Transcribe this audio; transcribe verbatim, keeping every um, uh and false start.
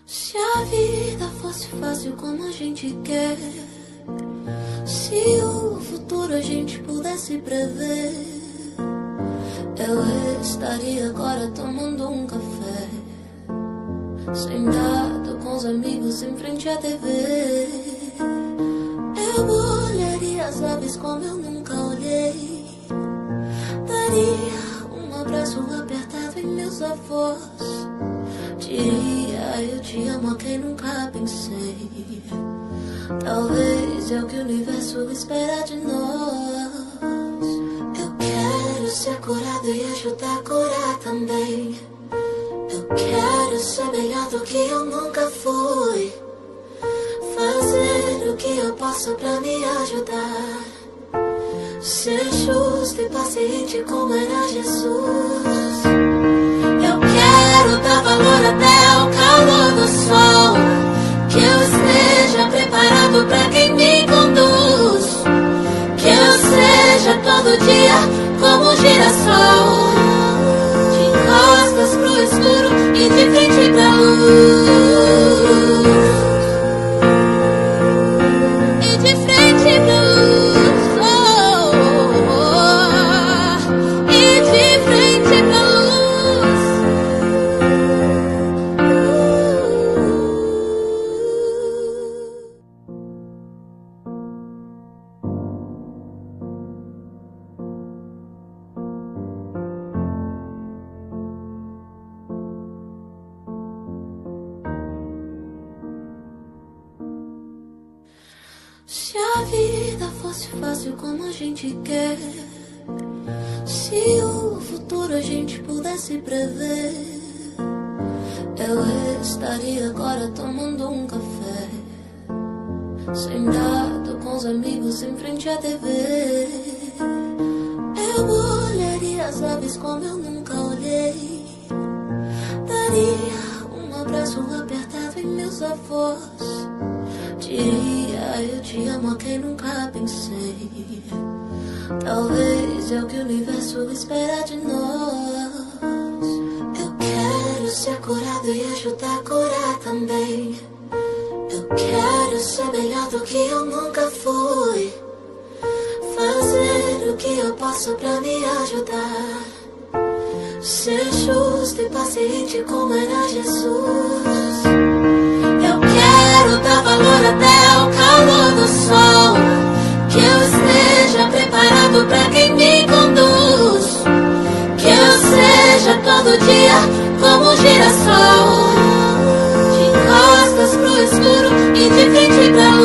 Se a vida fosse fácil como a gente quer, se o futuro a gente pudesse prever, eu estaria agora tomando um café, sentado com os amigos em frente à T V. Eu olharia as aves como eu nunca olhei, daria um abraço apertado em meus avós, diria eu te amo a quem nunca pensei. Talvez é o que o universo espera de nós. Eu quero ser curado e ajudar a curar também. Eu quero ser melhor do que eu nunca fui, fazer o que eu posso pra me ajudar, ser justo e paciente como era Jesus. Eu quero dar valor até ao calor do sol, que eu esteja preparado pra quem me conduz, que eu seja todo dia como um girassol, de costas pro escuro e de frente pra luz, e de frente pra luz, oh, oh, oh, e de frente pra luz. Se a vida fosse fácil como a gente quer, se o futuro a gente pudesse prever, eu estaria agora tomando um café, sentado com os amigos em frente à T V. Eu olharia as aves como eu nunca olhei, daria um abraço apertado em meus avós, diria eu te amo a quem nunca pensei. Talvez é o que o universo espera de nós. Eu quero ser curado e ajudar a curar também. Eu quero ser melhor do que eu nunca fui, fazer o que eu posso pra me ajudar, ser justo e paciente como era Jesus. Eu quero dar valor até ao calor do sol, que eu esteja preparado pra quem me conduz, que eu seja todo dia como um girassol, de costas pro escuro e de frente pra luz.